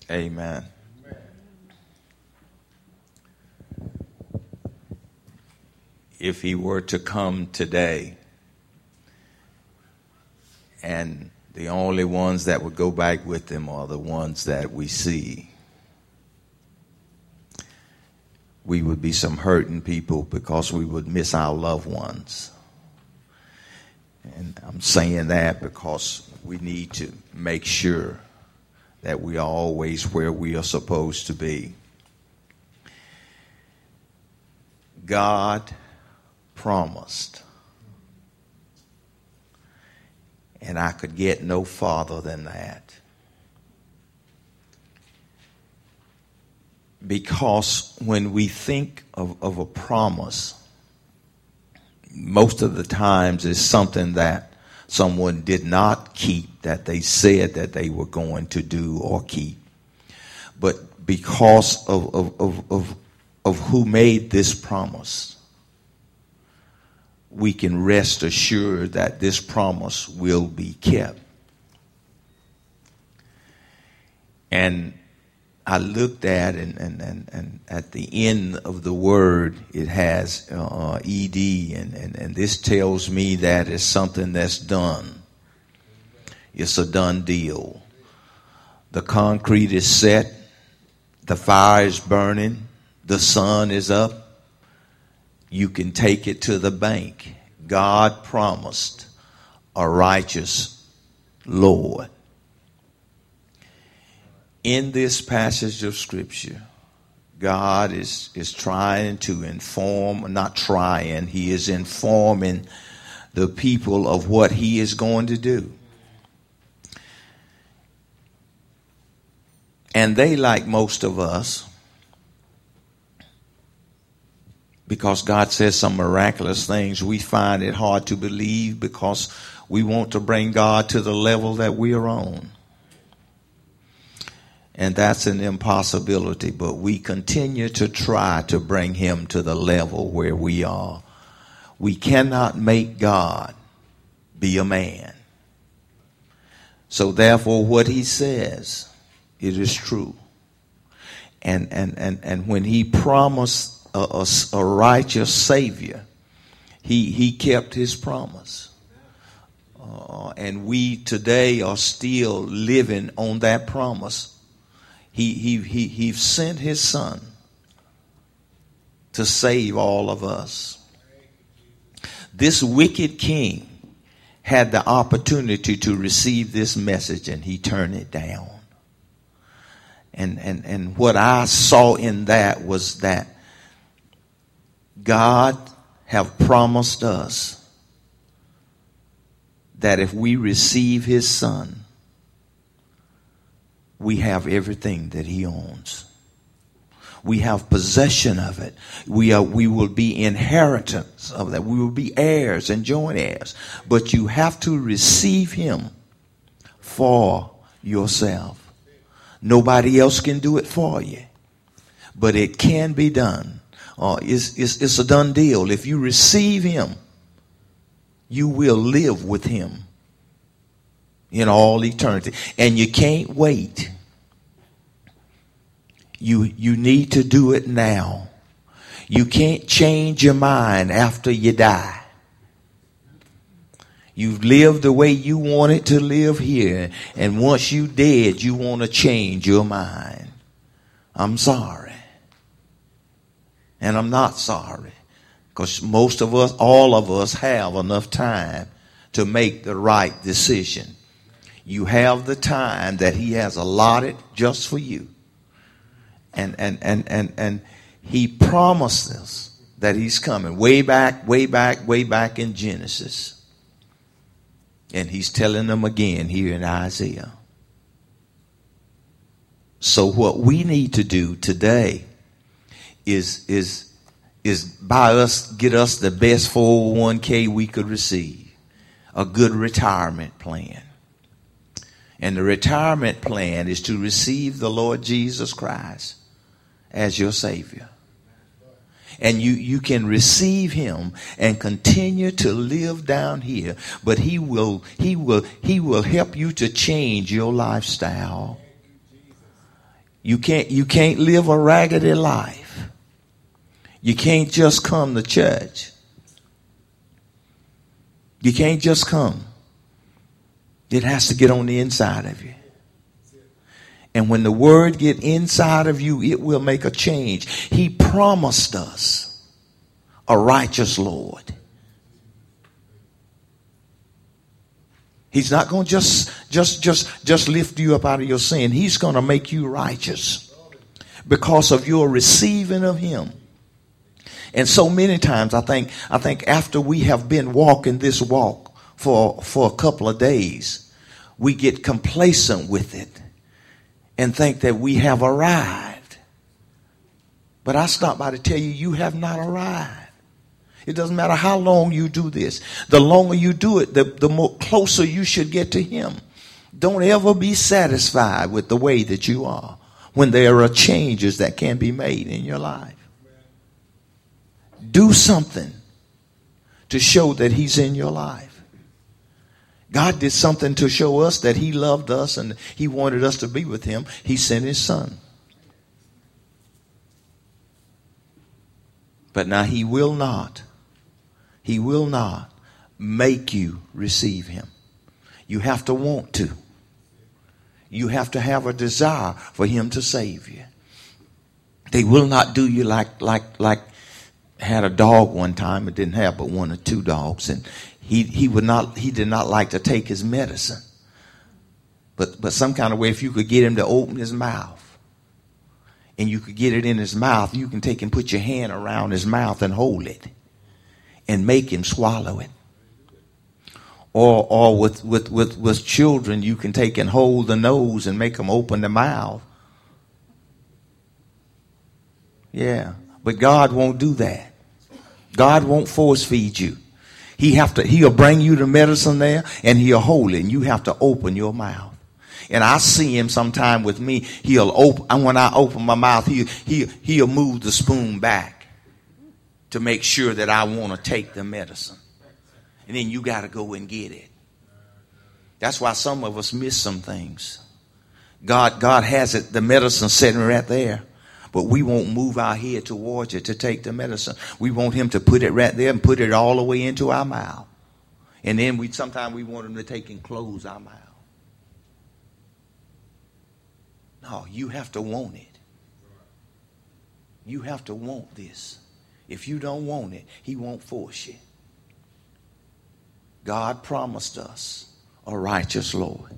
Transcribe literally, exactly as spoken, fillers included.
Amen. If he were to come today and the only ones that would go back with him are the ones that we see, we would be some hurting people because we would miss our loved ones. And I'm saying that because we need to make sure that we are always where we are supposed to be. God promised, and I could get no farther than that. Because when we think of, of a promise, most of the times it's something that someone did not keep, that they said that they were going to do or keep. But because of, of, of, of, of who made this promise, we can rest assured that this promise will be kept. And I looked at and, and, and, and at the end of the word, it has uh, E D, and, and, and this tells me that it's something that's done. It's a done deal. The concrete is set. The fire is burning. The sun is up. You can take it to the bank. God promised a righteous Lord. In this passage of Scripture, God is, is trying to inform, not trying, he is informing the people of what he is going to do. And they, like most of us, because God says some miraculous things, we find it hard to believe because we want to bring God to the level that we are on. And that's an impossibility, but we continue to try to bring him to the level where we are. We cannot make God be a man. So therefore, what he says, it is true. And, and, and, and when he promised A, a, a righteous Savior, he he kept his promise. Uh, and we today are still living on that promise. He, he, he, he sent his son to save all of us. This wicked king had the opportunity to receive this message, and he turned it down. And, and, and what I saw in that was that God have promised us that if we receive his son, we have everything that he owns. We have possession of it. We are, we will be inheritors of that. We will be heirs and joint heirs. But you have to receive him for yourself. Nobody else can do it for you. But it can be done. Uh, it's, it's, it's a done deal. If you receive him, you will live with him in all eternity. And you can't wait. You, you need to do it now. You can't change your mind after you die. You've lived the way you wanted to live here. And once you dead, you want to change your mind. I'm sorry. And I'm not sorry, because most of us, all of us have enough time to make the right decision. You have the time that he has allotted just for you. And, and, and, and, and he promised us that he's coming way back, way back, way back in Genesis. And he's telling them again here in Isaiah. So what we need to do today is is is buy us, get us the best four oh one k we could receive, a good retirement plan. And the retirement plan is to receive the Lord Jesus Christ as your Savior. And you, you can receive him and continue to live down here, but he will he will he will help you to change your lifestyle. You can't, you can't live a raggedy life. You can't just come to church. You can't just come. It has to get on the inside of you. And when the word get inside of you, it will make a change. He promised us a righteous Lord. He's not going to just, just, just, just lift you up out of your sin. He's going to make you righteous because of your receiving of him. And so many times I think, I think after we have been walking this walk for, for a couple of days, we get complacent with it and think that we have arrived. But I stopped by to tell you, you have not arrived. It doesn't matter how long you do this. The longer you do it, the, the more closer you should get to him. Don't ever be satisfied with the way that you are when there are changes that can be made in your life. Do something to show that he's in your life. God did something to show us that he loved us and he wanted us to be with him. He sent his son. But now he will not, he will not make you receive him. You have to want to. You have to have a desire for him to save you. They will not do you like, like, like, had a dog one time. It didn't have but one or two dogs, and he he would not he did not like to take his medicine. But but some kind of way, if you could get him to open his mouth, and you could get it in his mouth, you can take and put your hand around his mouth and hold it, and make him swallow it. Or or with with with with children, you can take and hold the nose and make them open the mouth. Yeah. But God won't do that. God won't force feed you. He have to, he'll bring you the medicine there and he'll hold it and you have to open your mouth. And I see him sometime with me. He'll open, and when I open my mouth, he, he, he'll move the spoon back to make sure that I want to take the medicine. And then you got to go and get it. That's why some of us miss some things. God, God has it, the medicine sitting right there. But we won't move our head towards it to take the medicine. We want him to put it right there and put it all the way into our mouth. And then we sometimes we want him to take and close our mouth. No, you have to want it. You have to want this. If you don't want it, he won't force you. God promised us a righteous Lord.